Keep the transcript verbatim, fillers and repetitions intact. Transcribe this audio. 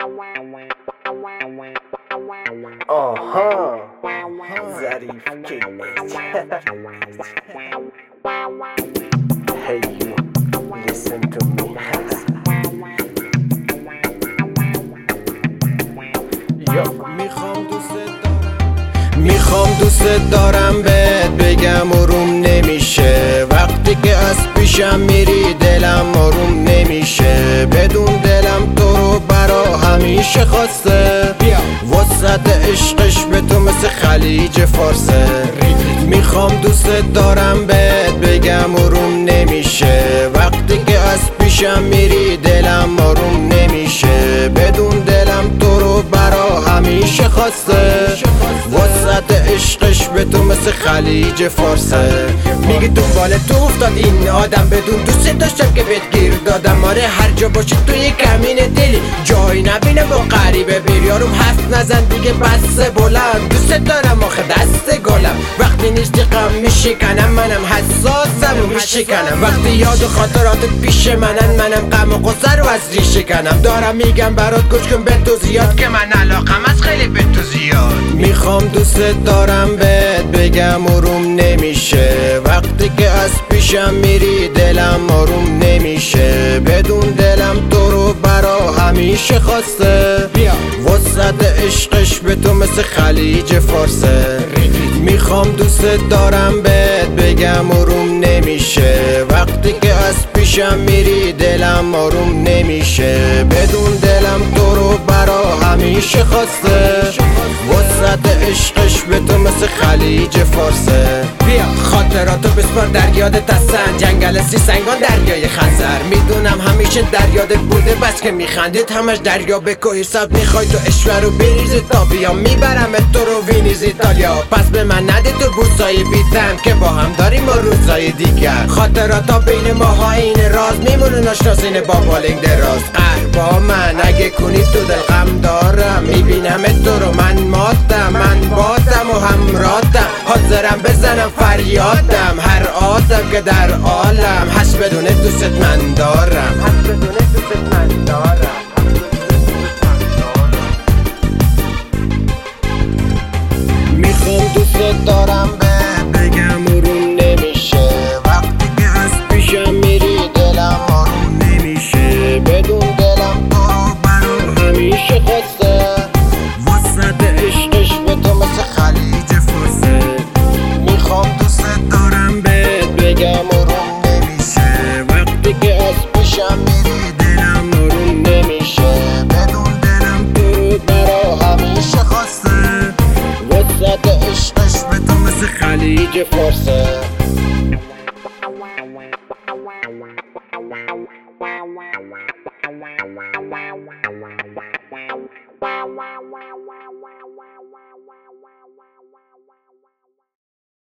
آها ظریف کی Hey you, listen to me. Yo. میخوام دوست دارم میخوام دوست دارم بهت بگم آروم نمیشه وقتی که از پیشم میری دلم آروم نمیشه بدون دلم تو رو برا همیشه خواسته وسط عشقش به تو مثل خلیج فارسه میخوام دوست دارم بهت بگم آروم نمیشه وقتی که از پیشم میری دلم آروم نمیشه بدون دلم تو رو برا همیشه خواسته وسط عشقش به تو مثل خلیج فارسه میگه دنبال تو افتاد این آدم بدون دوست داشتم که بهت گیر دادم آره هر جا باشی توی کمین دلی جایی نبینه با غریبه بیر یارم حرف نزن دیگه بس بلند دوست دارم آخه دست گلم وقتی نیستی غم میشکنم منم حساسم و میشکنم وقتی یاد و خاطرات پیش منن منم غم و غصه رو از ریشه کنم دارم میگم برات گوش کن به تو زیاد که من علاقم از خیلی به تو زیاد میخوام دوست دارم بهت بگم آروم نمیشه وقتی که از پیشم میری دلم آروم نمیشه بدون دلم تو رو برا همیشه خواسته وسط عشقش به تو مثل خلیج فارسه میخوام دوست دارم بهت بگم آروم نمیشه وقتی که از پیشم میری دلم آروم نمیشه بدون دلم تو رو برا همیشه خواسته وسط عشقش به تو مثل خلیج فارسه بیا خاطراتو بسپار در یادت هستن جنگل سی سنگان دریای خزر میدونم همیشه در یادت بوده بس که میخندید همش دریا به کوه حساب میخوای تو اشوه رو بریزی تا بیام میبرم تو رو وینیز ایتالیا پس به من نده تو بوسای بیتم که با هم داریم و روزای دیگر خاطراتا بین ماها این راز میمونه ناشناسین با بالینگ دراز قهر با من اگه کنی تو دل غم دارم میبینم تو رو من ماتم من باتم و همراتم حاضرم بزنم فریادم هر آدم که در عالم هست بدون دوست من دارم هست بدون دوست من دارم میخوام دوست دارم به بگم آروم نمیشه وقتی که از پیشم میری دلم آروم نمیشه بدون دلم تو رو برا همیشه خواسته وسط عشقش به تو مثل خلیج فارسه میخوام دوست دارم بهت بگم آروم نمیشه وقتی که از پیشم میری دلم آروم نمیشه بدون دلم تو رو برا همیشه خواسته وسط عشقش به تو مثل خلیج فارسه Wow, wow, wow, wow, wow, wow, wow, wow, wow, wow, wow, wow.